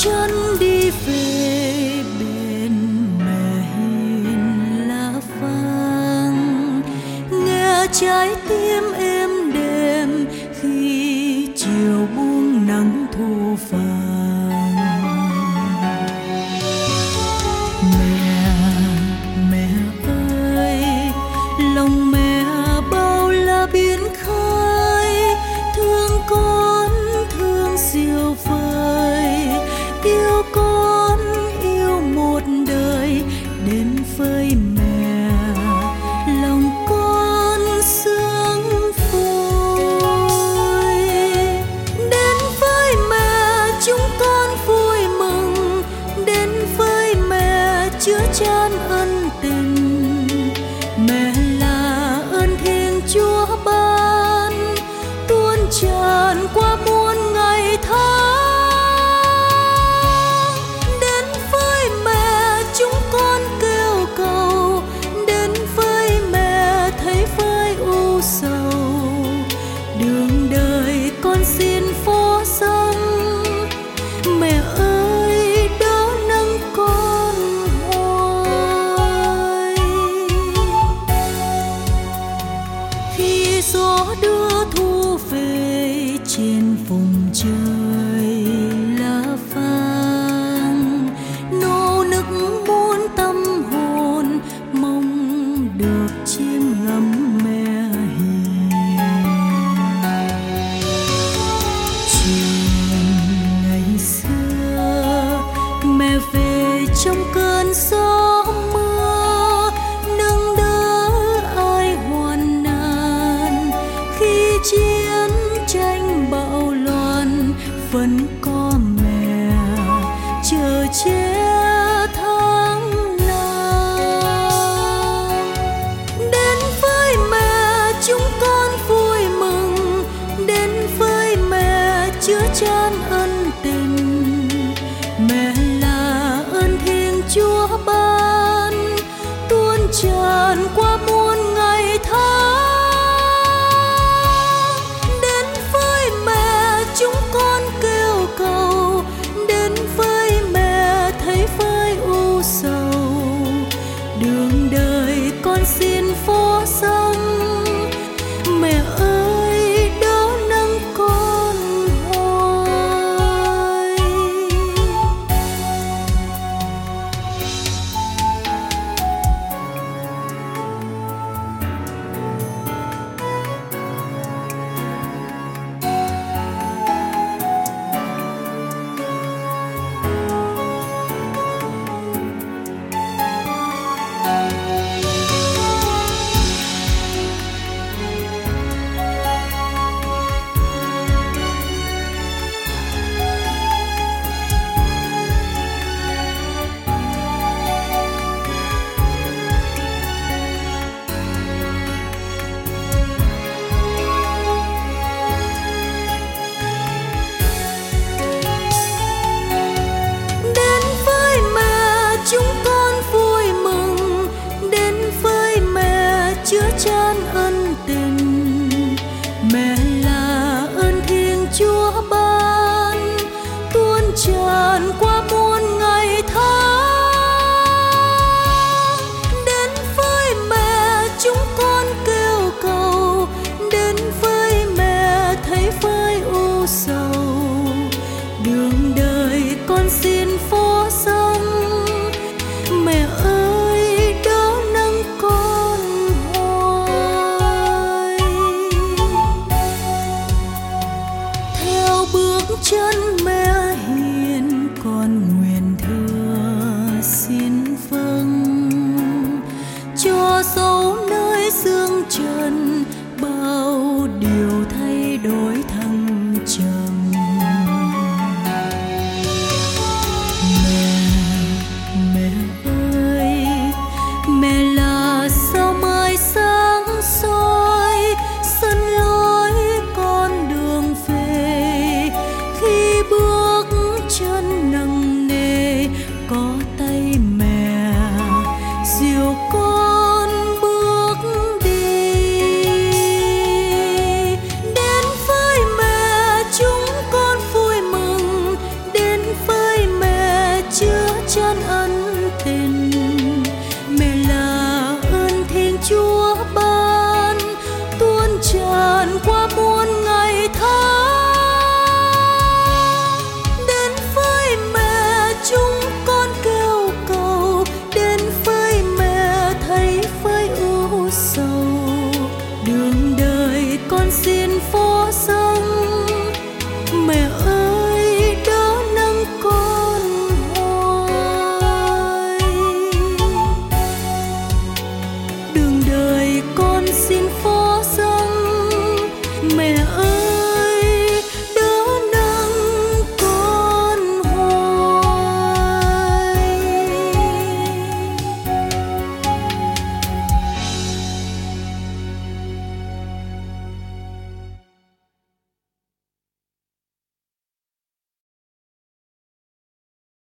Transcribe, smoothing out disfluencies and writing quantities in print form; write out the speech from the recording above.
chân đi về bên mẹ hiền lá vàng, nghe trái tim êm đềm khi chiều buông nắng thu vàng. Mẹ ơi, lòng mẹ bao la biển khơi, thương con thương diều vời, yêu con yêu một đời. Đến với mẹ lòng con sướng vui, đến với mẹ chúng con vui mừng, đến với mẹ chứa chan ân tình. Mẹ là ơn Thiên Chúa ban, tuôn tràn qua muôn ngày tháng. Đến với mẹ chúng con kêu cầu, đến với mẹ thấy vơi u sầu. Đường đời con xin phó dâng, mẹ ơi đỡ nâng con hoài. Khi gió đưa thu về trên vùng trời lá vàng, nô nức muôn tâm hồn mong được chiêm ngắm mẹ hiền. Chiều ngày xưa mẹ về trong cơn gió mưa, nâng đỡ ai hoạn nạn. Khi chiến tranh bạo loạn vẫn có mẹ chờ che tháng năm. Đến với mẹ chúng con vui mừng, đến với mẹ chứa chan ân tình. Mẹ là ơn Thiên Chúa ban, tuôn tràn qua muôn ngày tháng. Đến với mẹ chúng con kêu cầu, đến với mẹ thấy vơi u sầu. Đường đời con xin phó dâng, mẹ ơi đỡ nâng con hoài. Đến với mẹ chúng con vui mừng, đến với mẹ chứa chan ân tình. Mẹ là ơn Thiên Chúa ban, tuôn tràn qua muôn ngày tháng. Đến với mẹ chúng con kêu cầu, đến với mẹ thấy vơi u sầu. Đường đời con xin phó dâng, mẹ ơi đỡ nâng con hoài. Theo bước chân mẹ hiền con nguyện thưa xin vâng, cho dấu nơi dương trần bao điều thay đổi thăng trầm. Mẹ ơi, mẹ là sao mai sáng soi sân lối con đường về. Khi bước chân nặng nề có tay mẹ dìu con bước đi. Đến với phố sông. Mẹ ơi